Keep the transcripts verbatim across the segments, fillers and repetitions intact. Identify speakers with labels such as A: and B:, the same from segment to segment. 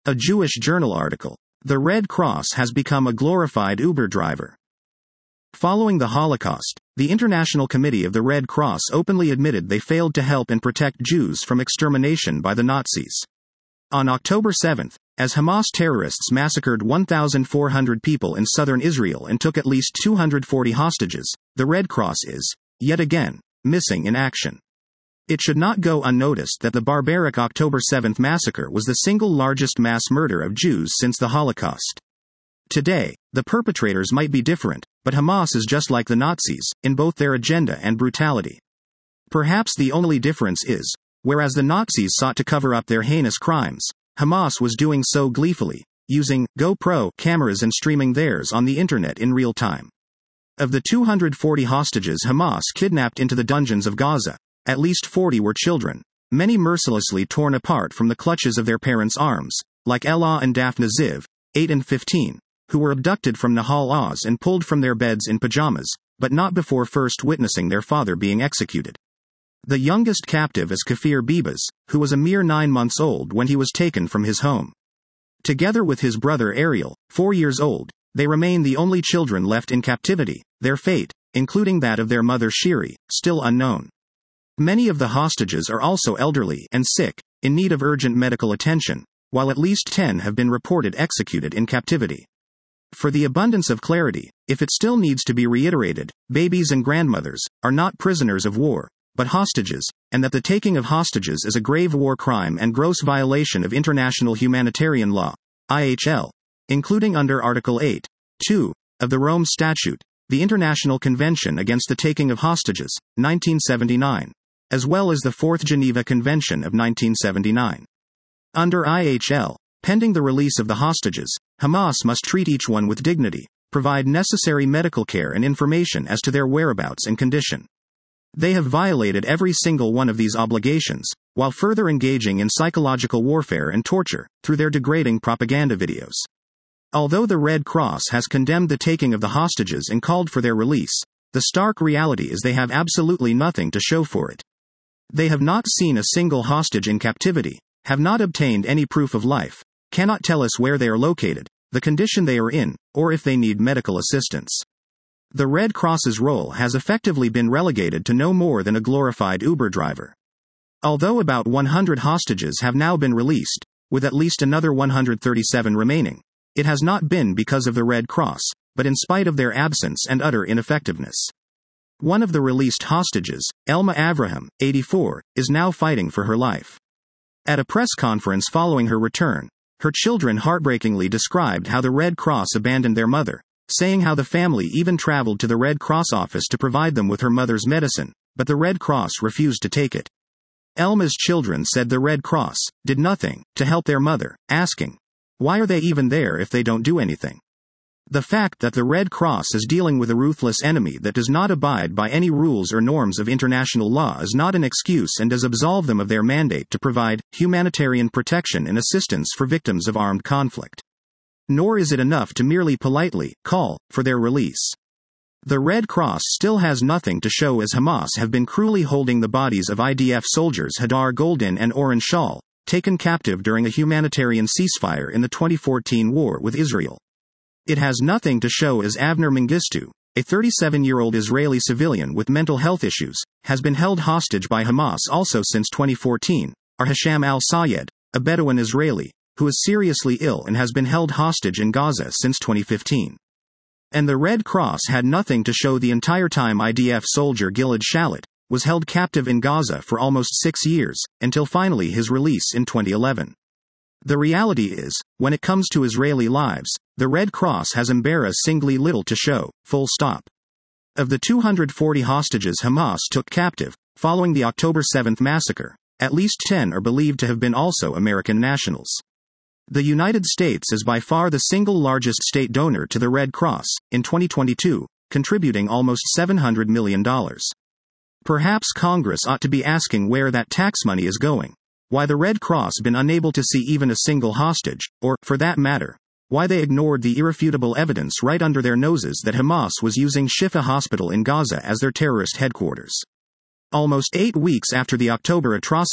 A: A Jewish Journal article. The Red Cross has become a glorified Uber driver. Following the Holocaust, the International Committee of the Red Cross openly admitted they failed to help and protect Jews from extermination by the Nazis. On October seventh, as Hamas terrorists massacred one thousand four hundred people in southern Israel and took at least two hundred forty hostages, the Red Cross is, yet again, missing in action. It should not go unnoticed that the barbaric October seventh massacre was the single largest mass murder of Jews since the Holocaust. Today, the perpetrators might be different, but Hamas is just like the Nazis, in both their agenda and brutality. Perhaps the only difference is, whereas the Nazis sought to cover up their heinous crimes, Hamas was doing so gleefully, using GoPro cameras and streaming theirs on the internet in real time. Of the two hundred forty hostages Hamas kidnapped into the dungeons of Gaza, at least forty were children, many mercilessly torn apart from the clutches of their parents' arms, like Ella and Daphne Ziv, eight and fifteen, who were abducted from Nahal Oz and pulled from their beds in pajamas, but not before first witnessing their father being executed. The youngest captive is Kafir Bibas, who was a mere nine months old when he was taken from his home. Together with his brother Ariel, four years old, they remain the only children left in captivity, their fate, including that of their mother Shiri, still unknown. Many of the hostages are also elderly and sick, in need of urgent medical attention, while at least ten have been reported executed in captivity. For the abundance of clarity, if it still needs to be reiterated, babies and grandmothers are not prisoners of war, but hostages, and that the taking of hostages is a grave war crime and gross violation of international humanitarian law, I H L, including under Article eight, two, of the Rome Statute, the International Convention Against the Taking of Hostages, nineteen seventy-nine, as well as the Fourth Geneva Convention of nineteen seventy-nine. Under I H L, pending the release of the hostages, Hamas must treat each one with dignity, provide necessary medical care and information as to their whereabouts and condition. They have violated every single one of these obligations, while further engaging in psychological warfare and torture, through their degrading propaganda videos. Although the Red Cross has condemned the taking of the hostages and called for their release, the stark reality is they have absolutely nothing to show for it. They have not seen a single hostage in captivity, have not obtained any proof of life, cannot tell us where they are located, the condition they are in, or if they need medical assistance. The Red Cross's role has effectively been relegated to no more than a glorified Uber driver. Although about one hundred hostages have now been released, with at least another one hundred thirty-seven remaining, it has not been because of the Red Cross, but in spite of their absence and utter ineffectiveness. One of the released hostages, Elma Avraham, eighty-four, is now fighting for her life. At a press conference following her return, her children heartbreakingly described how the Red Cross abandoned their mother, saying how the family even traveled to the Red Cross office to provide them with her mother's medicine, but the Red Cross refused to take it. Elma's children said the Red Cross did nothing to help their mother, asking, "Why are they even there if they don't do anything?" The fact that the Red Cross is dealing with a ruthless enemy that does not abide by any rules or norms of international law is not an excuse and does absolve them of their mandate to provide humanitarian protection and assistance for victims of armed conflict. Nor is it enough to merely politely call for their release. The Red Cross still has nothing to show, as Hamas have been cruelly holding the bodies of I D F soldiers Hadar Goldin and Oren Shal, taken captive during a humanitarian ceasefire in the twenty fourteen war with Israel. It has nothing to show, as Avner Mengistu, a thirty-seven-year-old Israeli civilian with mental health issues, has been held hostage by Hamas also since twenty fourteen, or Hisham al-Sayed, a Bedouin Israeli, who is seriously ill and has been held hostage in Gaza since twenty fifteen. And the Red Cross had nothing to show the entire time I D F soldier Gilad Shalit was held captive in Gaza for almost six years, until finally his release in twenty eleven. The reality is, when it comes to Israeli lives, the Red Cross has embarrassingly little to show, full stop. Of the two hundred forty hostages Hamas took captive, following the October seventh massacre, at least ten are believed to have been also American nationals. The United States is by far the single largest state donor to the Red Cross, in twenty twenty-two, contributing almost seven hundred million dollars. Perhaps Congress ought to be asking where that tax money is going, why the Red Cross been unable to see even a single hostage, or, for that matter, why they ignored the irrefutable evidence right under their noses that Hamas was using Shifa Hospital in Gaza as their terrorist headquarters. Almost eight weeks after the October atrocity,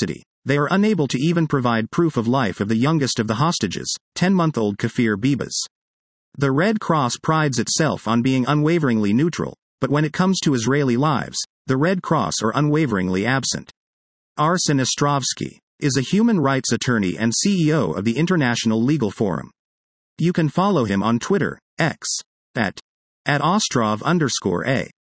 A: They are unable to even provide proof of life of the youngest of the hostages, ten-month-old Kafir Bibas. The Red Cross prides itself on being unwaveringly neutral, but when it comes to Israeli lives, the Red Cross are unwaveringly absent. Arsen Ostrovsky is a human rights attorney and C E O of the International Legal Forum. You can follow him on Twitter, X, at, at Ostrov underscore A.